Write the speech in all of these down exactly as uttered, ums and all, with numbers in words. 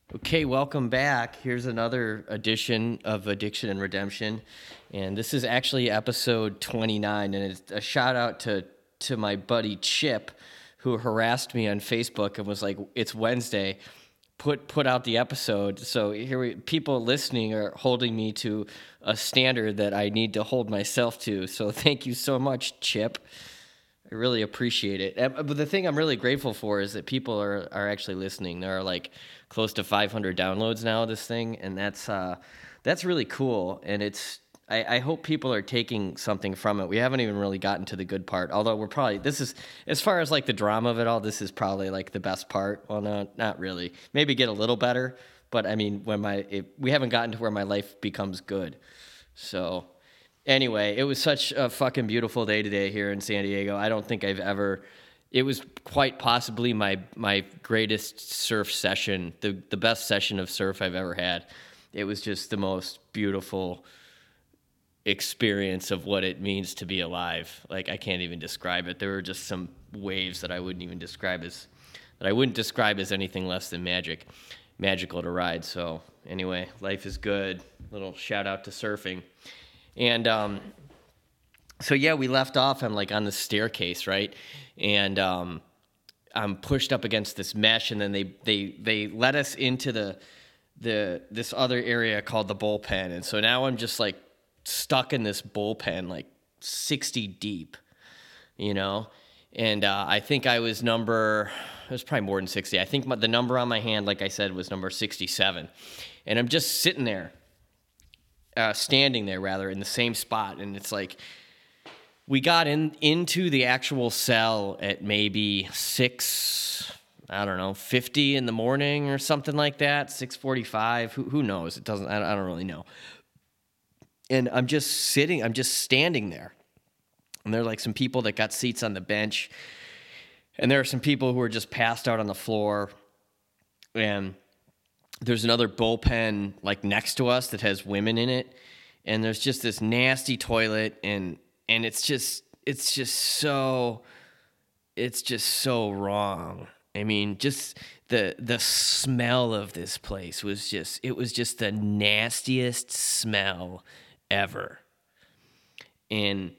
Okay, welcome back. Here's another edition of Addiction and Redemption. And this is actually episode twenty-nine. And it's a shout out to, to my buddy Chip, who harassed me on Facebook and was like, it's Wednesday. Put put out the episode. So here we, people listening are holding me to a standard that I need to hold myself to. So thank you so much, Chip. I really appreciate it. Uh, But the thing I'm really grateful for is that people are, are actually listening. There are like close to five hundred downloads now of this thing, and that's uh, that's really cool. And it's I, I hope people are taking something from it. We haven't even really gotten to the good part, although we're probably this is as far as like the drama of it all. This is probably like the best part. Well, no, not really. Maybe get a little better, but I mean, when my it, we haven't gotten to where my life becomes good. So. Anyway, it was such a fucking beautiful day today here in San Diego. I don't think I've ever. It was quite possibly my my greatest surf session, the the best session of surf I've ever had. It was just the most beautiful experience of what it means to be alive. Like I can't even describe it. There were just some waves that I wouldn't even describe as that I wouldn't describe as anything less than magic, magical to ride. So anyway, life is good. Little shout out to surfing. And um, so yeah, we left off on like on the staircase, right? And um, I'm pushed up against this mesh, and then they they they let us into the the this other area called the bullpen, and so now I'm just like stuck in this bullpen, like sixty deep, you know. And uh, I think I was number it was probably more than sixty. I think my, the number on my hand, like I said, was number sixty-seven, and I'm just sitting there. Uh, standing there rather in the same spot, and it's like we got in into the actual cell at maybe six, I don't know, fifty in the morning or something like that, six forty-five. Who who knows? It doesn't. I, I don't really know. And I'm just sitting. I'm just standing there, and there are like some people that got seats on the bench, and there are some people who are just passed out on the floor, and there's another bullpen like next to us that has women in it, and there's just this nasty toilet, and and it's just it's just so it's just so wrong. I mean, just the the smell of this place was just it was just the nastiest smell ever. And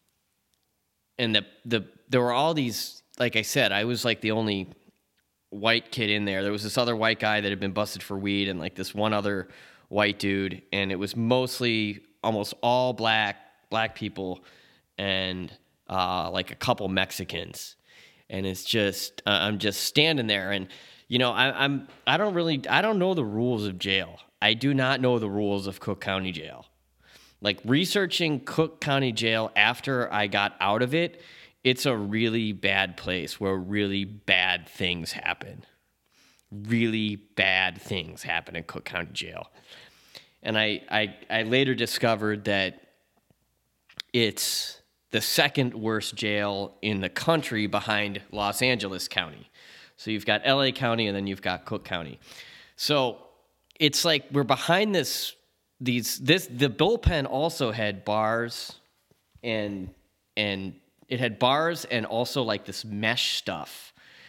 and the the there were all these, like I said, I was like the only white kid in there. There was this other white guy that had been busted for weed, and like this one other white dude, and it was mostly almost all black black people, and uh, like a couple Mexicans. And it's just uh, I'm just standing there, and you know I, I'm I don't really I don't know the rules of jail. I do not know the rules of Cook County Jail. Like researching Cook County Jail after I got out of it, it's a really bad place where really bad things happen. Really bad things happen in Cook County Jail. And I, I, I later discovered that it's the second worst jail in the country behind Los Angeles County. So you've got L A County, and then you've got Cook County. So it's like we're behind this, these, this, the bullpen also had bars and, and, it had bars and also like this mesh stuff.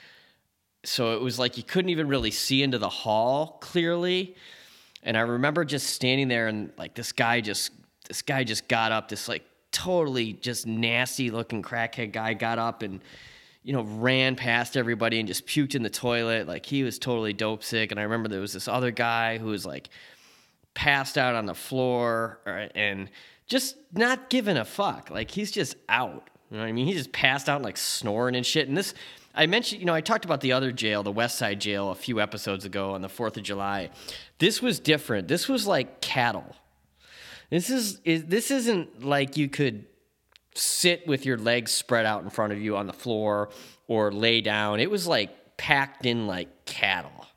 So it was like you couldn't even really see into the hall clearly. And I remember just standing there, and like this guy just this guy just got up, this like totally just nasty looking crackhead guy got up and, you know, ran past everybody and just puked in the toilet. Like he was totally dope sick. And I remember there was this other guy who was like passed out on the floor and just not giving a fuck. Like he's just out. You know what I mean? He just passed out and like snoring and shit. And this, I mentioned, you know, I talked about the other jail, the West Side Jail, a few episodes ago on the fourth of July. This was different. This was like cattle. This is, is this isn't like you could sit with your legs spread out in front of you on the floor or lay down. It was like packed in like cattle.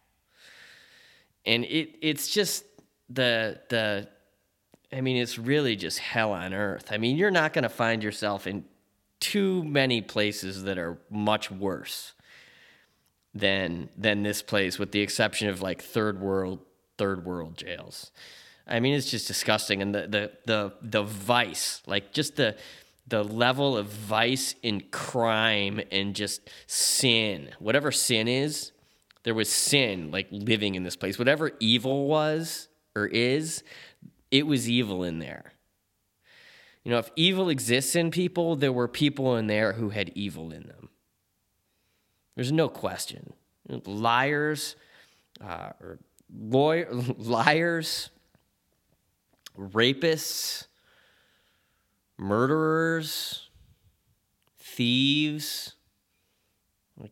And it it's just the the I mean, it's really just hell on earth. I mean, you're not going to find yourself in too many places that are much worse than than this place, with the exception of like third world third world jails. I mean, it's just disgusting, and the the the the vice, like just the the level of vice and crime and just sin, whatever sin is, there was sin like living in this place. Whatever evil was or is, it was evil in there. You know, if evil exists in people, there were people in there who had evil in them. There's no question. Liars, uh, or lawyer, liars, rapists, murderers, thieves. Like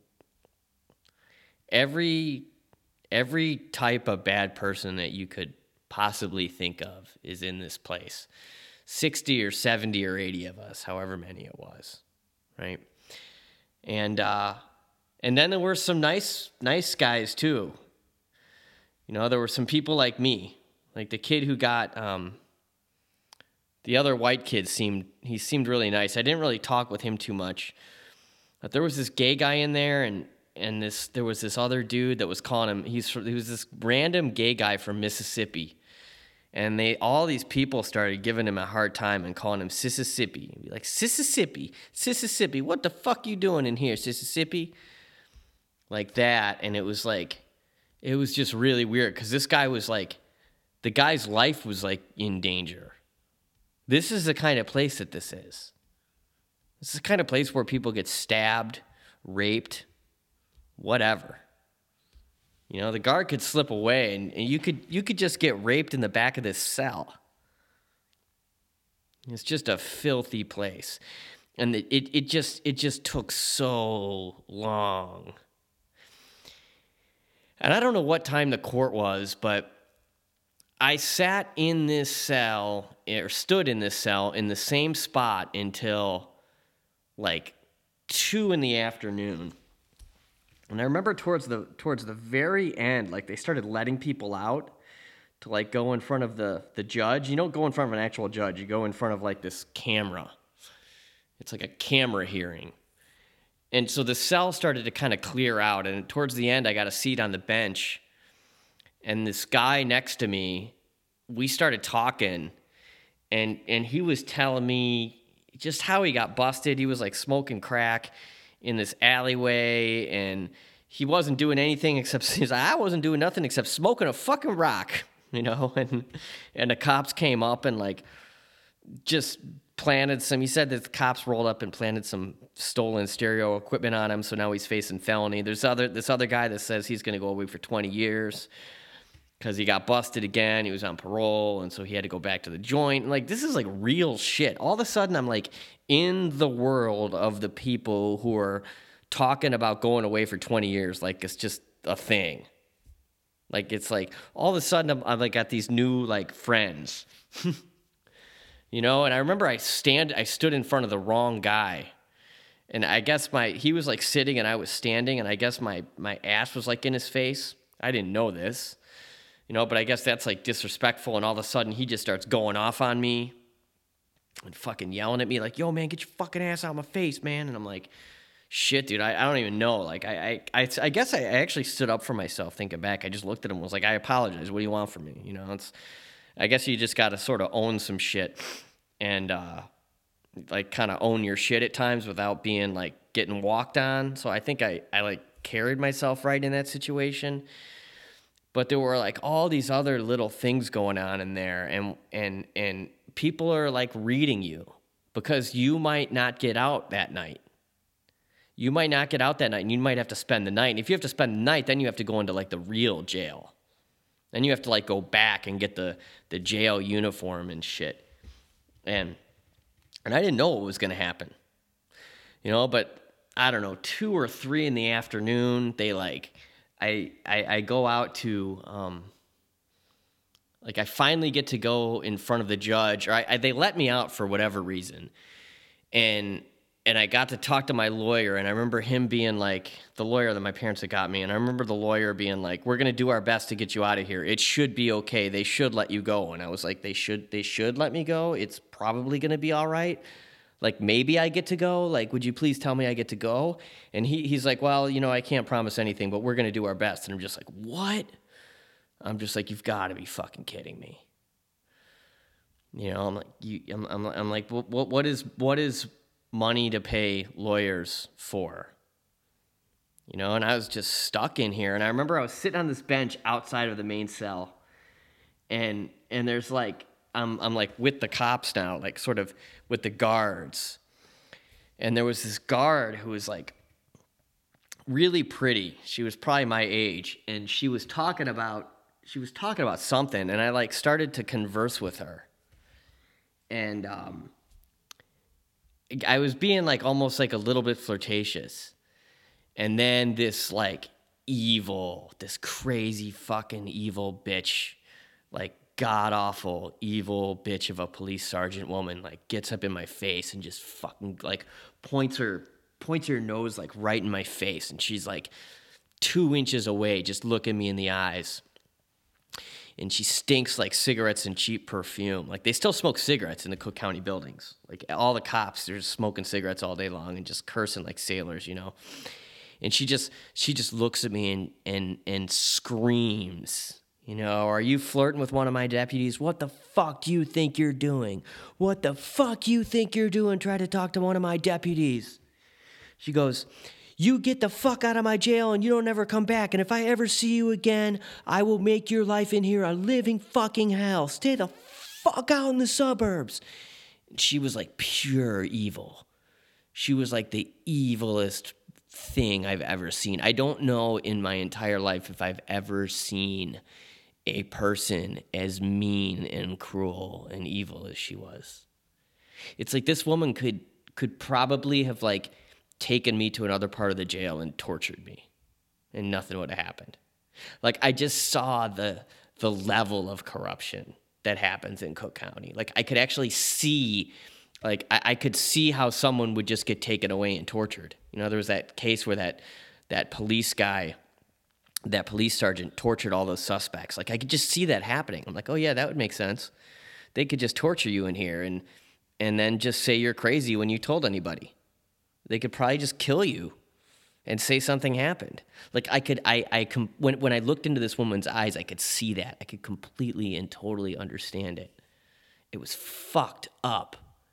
every every type of bad person that you could possibly think of is in this place. sixty or seventy or eighty of us, however many it was, right? And uh, and then there were some nice nice guys too. You know, there were some people like me, like the kid who got um, the other white kid seemed he seemed really nice. I didn't really talk with him too much, but there was this gay guy in there, and and this there was this other dude that was calling him. He's he was this random gay guy from Mississippi. And they all these people started giving him a hard time and calling him Sississippi. He'd be like, Sississippi, Sississippi, what the fuck you doing in here, Sississippi? Like that. And it was like, it was just really weird because this guy was like, the guy's life was like in danger. This is the kind of place that this is. This is the kind of place where people get stabbed, raped, whatever. You know, the guard could slip away, and, and you could you could just get raped in the back of this cell. It's just a filthy place, and it it, it just it just took so long. And I don't know what time the court was, but I sat in this cell or stood in this cell in the same spot until like two in the afternoon. And I remember towards the towards the very end, like they started letting people out to like go in front of the, the judge. You don't go in front of an actual judge. You go in front of like this camera. It's like a camera hearing. And so the cell started to kind of clear out. And towards the end, I got a seat on the bench. And this guy next to me, we started talking. And and he was telling me just how he got busted. He was like smoking crack in this alleyway, and he wasn't doing anything except he's like, I wasn't doing nothing except smoking a fucking rock, you know. And and the cops came up and like just planted some. He said that the cops rolled up and planted some stolen stereo equipment on him, so now he's facing felony. There's other this other guy that says he's going to go away for twenty years because he got busted again. He was on parole, and so he had to go back to the joint. Like, this is like real shit. All of a sudden, I'm like in the world of the people who are talking about going away for twenty years. Like, it's just a thing. Like, it's like all of a sudden, I'm, I'm like got these new like friends, you know. And I remember I stand, I stood in front of the wrong guy, and I guess my he was like sitting and I was standing, and I guess my my ass was like in his face. I didn't know this. You know, but I guess that's like disrespectful, and all of a sudden he just starts going off on me and fucking yelling at me like, yo, man, get your fucking ass out of my face, man. And I'm like, shit, dude, I, I don't even know. Like, I, I, I, I guess I actually stood up for myself thinking back. I just looked at him and was like, I apologize. What do you want from me? You know, it's, I guess you just got to sort of own some shit and, uh, like kind of own your shit at times without being like getting walked on. So I think I, I like carried myself right in that situation. But there were like all these other little things going on in there, and and and people are like reading you because you might not get out that night. You might not get out that night, and you might have to spend the night. And if you have to spend the night, then you have to go into like the real jail. Then you have to like go back and get the the jail uniform and shit. And and I didn't know what was going to happen, you know. But I don't know, two or three in the afternoon, they like. I, I I go out to, um, like, I finally get to go in front of the judge. Or I, I, they let me out for whatever reason. And and I got to talk to my lawyer, and I remember him being like, the lawyer that my parents had got me, and I remember the lawyer being like, we're going to do our best to get you out of here. It should be okay. They should let you go. And I was like, they should, they should let me go? It's probably going to be all right. Like, maybe I get to go? Like, would you please tell me I get to go? And he he's like, well, you know, I can't promise anything, but we're going to do our best. And I'm just like, what? I'm just like, you've got to be fucking kidding me. You know, I'm like, you, I'm, I'm, I'm like, what, what, what is, what is money to pay lawyers for? you know, and I was just stuck in here. And I remember I was sitting on this bench outside of the main cell, and and there's like I'm I'm like with the cops now, like sort of with the guards. And there was this guard who was like really pretty. She was probably my age, and she was talking about she was talking about something, and I like started to converse with her. And um I was being like almost like a little bit flirtatious. And then this like evil, this crazy fucking evil bitch, like god awful evil bitch of a police sergeant woman, like gets up in my face and just fucking like points her points her nose like right in my face, and she's like two inches away, just looking me in the eyes. And she stinks like cigarettes and cheap perfume. Like, they still smoke cigarettes in the Cook County buildings. Like, all the cops, they're just smoking cigarettes all day long and just cursing like sailors, you know. And she just she just looks at me and and and screams, you know, "Are you flirting with one of my deputies? What the fuck do you think you're doing? What the fuck you think you're doing trying to talk to one of my deputies?" She goes, "You get the fuck out of my jail and you don't ever come back. And if I ever see you again, I will make your life in here a living fucking hell. Stay the fuck out in the suburbs." And she was like pure evil. She was like the evilest thing I've ever seen. I don't know in my entire life if I've ever seen a person as mean and cruel and evil as she was. It's like this woman could could probably have like taken me to another part of the jail and tortured me, and nothing would have happened. Like, I just saw the the level of corruption that happens in Cook County. Like, I could actually see, like, I, I could see how someone would just get taken away and tortured. You know, there was that case where that that police guy, that police sergeant tortured all those suspects. Like, I could just see that happening. I'm like, oh yeah, that would make sense. They could just torture you in here and and then just say you're crazy when you told anybody. They could probably just kill you and say something happened. Like, I could, I, I, com- when, when I looked into this woman's eyes, I could see that. I could completely and totally understand it. It was fucked up.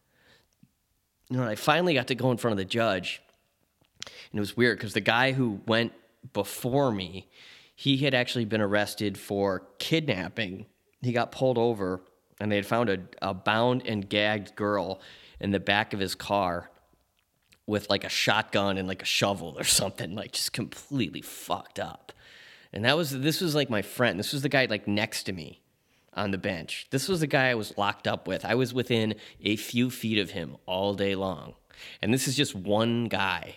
You know, I finally got to go in front of the judge, and it was weird because the guy who went before me, he had actually been arrested for kidnapping. He got pulled over, and they had found a, a bound and gagged girl in the back of his car with like a shotgun and like a shovel or something, like just completely fucked up. And that was, this was like my friend. This was the guy like next to me on the bench. This was the guy I was locked up with. I was within a few feet of him all day long. And this is just one guy.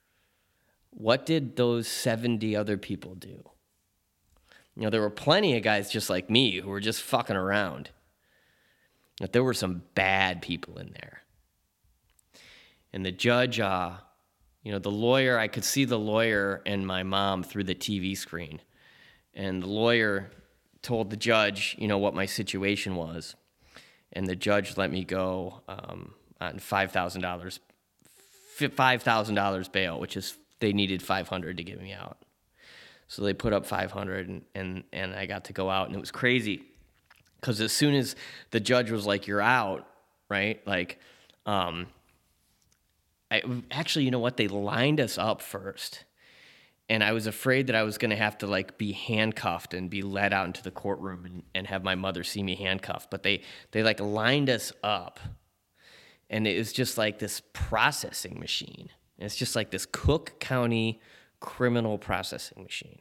What did those seventy other people do? You know, there were plenty of guys just like me who were just fucking around. But there were some bad people in there. And the judge, uh, you know, the lawyer, I could see the lawyer and my mom through the T V screen. And the lawyer told the judge, you know, what my situation was. And the judge let me go um, on five thousand dollars five thousand dollars bail, which is, they needed five hundred dollars to get me out. So they put up five hundred dollars, and, and, and I got to go out. And it was crazy because as soon as the judge was like, "You're out," right? Like, um... I, actually, you know what? They lined us up first, and I was afraid that I was going to have to like be handcuffed and be led out into the courtroom and, and have my mother see me handcuffed. But they they like lined us up, and it was just like this processing machine. It's just like this Cook County criminal processing machine.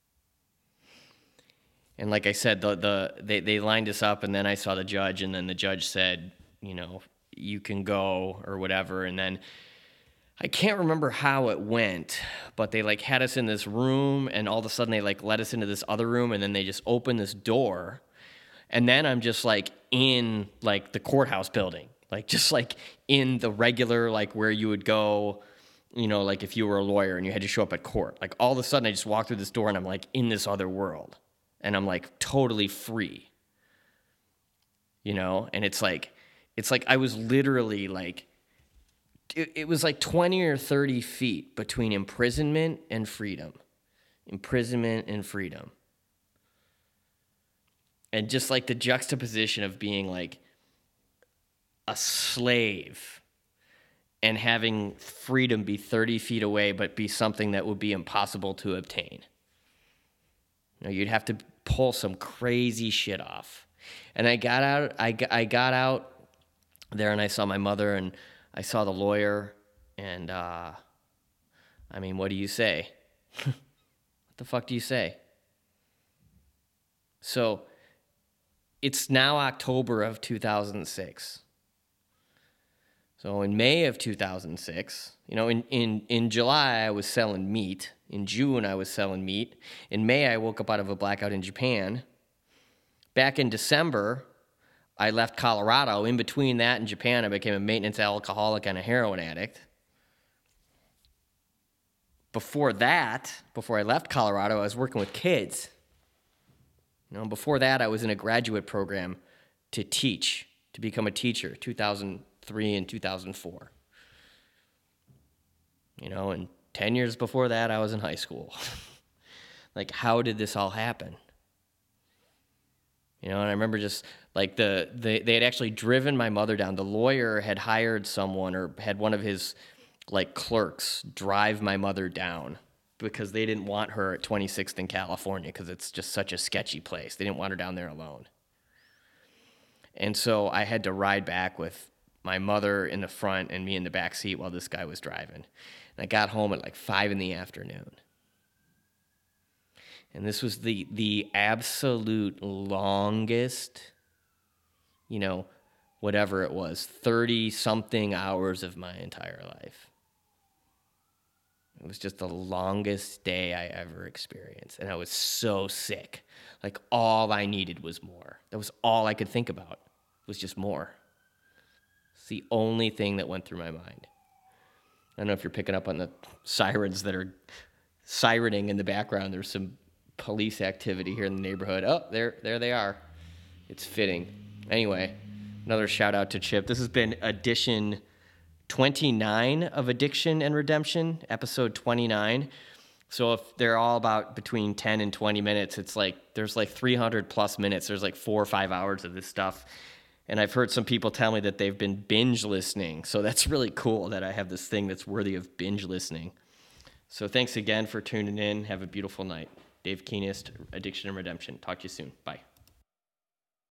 And like I said, the the they they lined us up, and then I saw the judge, and then the judge said, you know, "You can go," or whatever, and then I can't remember how it went, but they like had us in this room, and all of a sudden they like let us into this other room, and then they just opened this door, and then I'm just like in like the courthouse building, like just like in the regular, like where you would go, you know, like if you were a lawyer and you had to show up at court. Like all of a sudden I just walked through this door and I'm like in this other world, and I'm like totally free, you know, and it's like, it's like I was literally like, It, it was like twenty or thirty feet between imprisonment and freedom. Imprisonment and freedom. And just like the juxtaposition of being like a slave and having freedom be thirty feet away, but be something that would be impossible to obtain. You know, you'd have to pull some crazy shit off. And I got out, I, I got out there and I saw my mother and I saw the lawyer and, uh, I mean, what do you say? What the fuck do you say? So it's now October of two thousand six. So in May of two thousand six, you know, in, in, in July, I was selling meat. In June, I was selling meat. In May, I woke up out of a blackout in Japan. Back in December, I left Colorado. In between that and Japan, I became a maintenance alcoholic and a heroin addict. Before that, before I left Colorado, I was working with kids. You know, before that, I was in a graduate program to teach, to become a teacher, two thousand three and two thousand four. You know, and ten years before that, I was in high school. Like, how did this all happen? You know, and I remember just, like, the, the they had actually driven my mother down. The lawyer had hired someone or had one of his, like, clerks drive my mother down because they didn't want her at twenty-sixth in California because it's just such a sketchy place. They didn't want her down there alone. And so I had to ride back with my mother in the front and me in the back seat while this guy was driving. And I got home at like five in the afternoon. And this was the the absolute longest, you know, whatever it was, thirty-something hours of my entire life. It was just the longest day I ever experienced. And I was so sick. Like, all I needed was more. That was all I could think about, was just more. It's the only thing that went through my mind. I don't know if you're picking up on the sirens that are sirening in the background. There's some police activity here in the neighborhood. Oh, there, there they are. It's fitting. Anyway, another shout out to Chip. This has been edition twenty-nine of Addiction and Redemption, episode twenty-nine. So if they're all about between ten and twenty minutes, it's like there's like three hundred plus minutes. There's like four or five hours of this stuff. And I've heard some people tell me that they've been binge listening. So that's really cool that I have this thing that's worthy of binge listening. So thanks again for tuning in. Have a beautiful night. Dave Keenest, Addiction and Redemption. Talk to you soon. Bye.